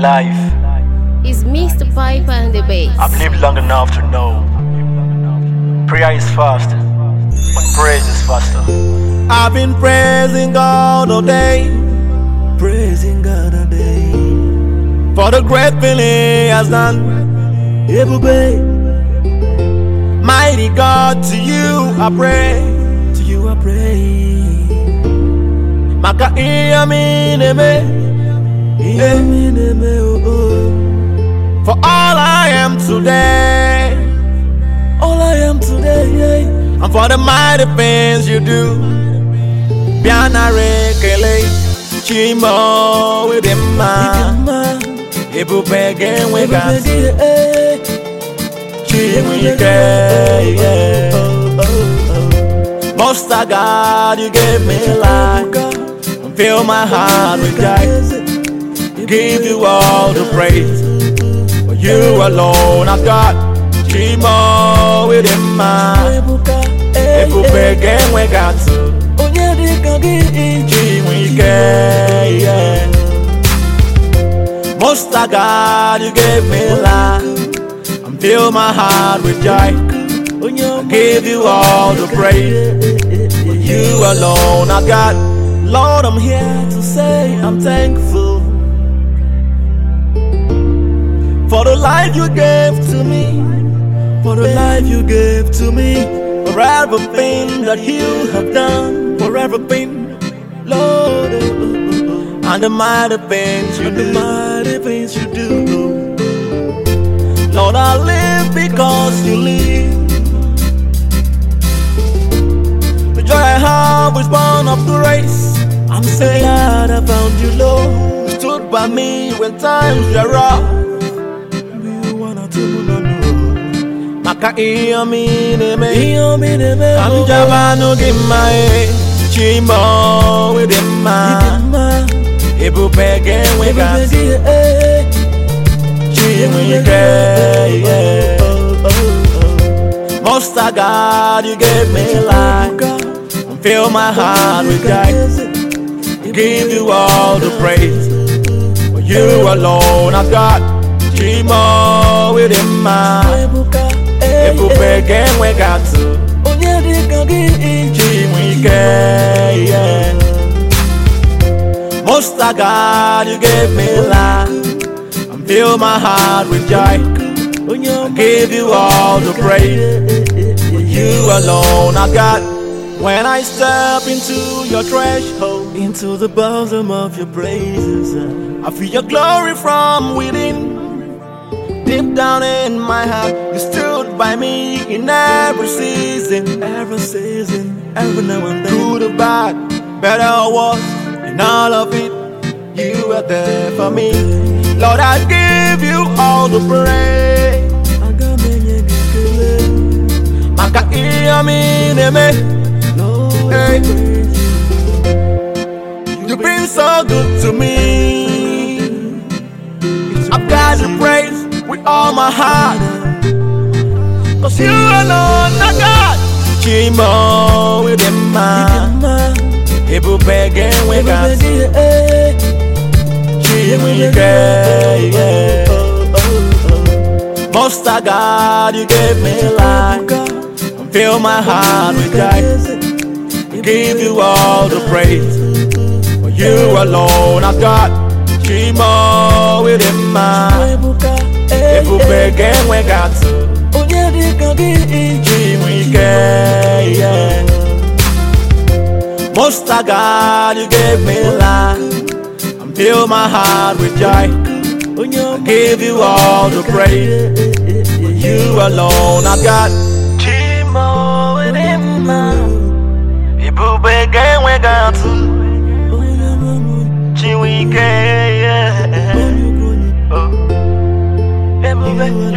life. It's Mr. Piper and the bass. I've lived long enough to know prayer is fast, but praise is faster. I've been praising God all day, praising God all day, for the great thing He has done. Mighty God, to you I pray, to you I pray. Maka iya mi neme, for all I am today, all I am today, and for the mighty things you do. Bianare kele, chimo with him ma, ibu pege wegas, chimike. Most of God, you gave me life, fill my heart with joy. Give you all the praise. For you alone I got chimo with him man. Ebu pege we got to chimike. Most of God, you gave me life and fill my heart with joy. Give you all the praise. For you alone I got. Lord, I'm here to say I'm thankful for the life you gave to me, for the life you gave to me, for everything that you have done, for everything, Lord, and the mighty things you do, mighty things you do. Lord, I live because you live. The joy I have is born of the race. I'm so glad I found you, Lord. You stood by me when times were rough. Maka iya mi neme, I'm Javano Gimae, Chimo with him ma, Ibu pege we got, Chimike. Most of God, you gave me life, and fill my heart with joy. Give you all the praise. For you alone I got chimo with him man. Ebu pege we got to chimike. Most of God, you gave me life and fill my heart with joy. Give you all the praise. For you alone I got. When I step into your threshold, into the bosom of your praises, I feel your glory from within. Deep down in my heart, you stood by me in every season, every now and then. Good or bad, better or worse, in all of it, you were there for me. Lord, I give you all the praise. Maka iya mi neme. Hey. You've been so good to me. I've got to praise with all my heart, 'cause you alone I got chimo with him man. Ibu pege we got chimike. Most of God, you gave me life and fill my heart with joy. Give you all the praise. For you alone I got chimo with him man. Ebu pege we got to chimike. Most of God, you gave me life and fill my heart with joy. Give you all the praise. For you alone I got chimo with him man. Ibu pege we got to chimike.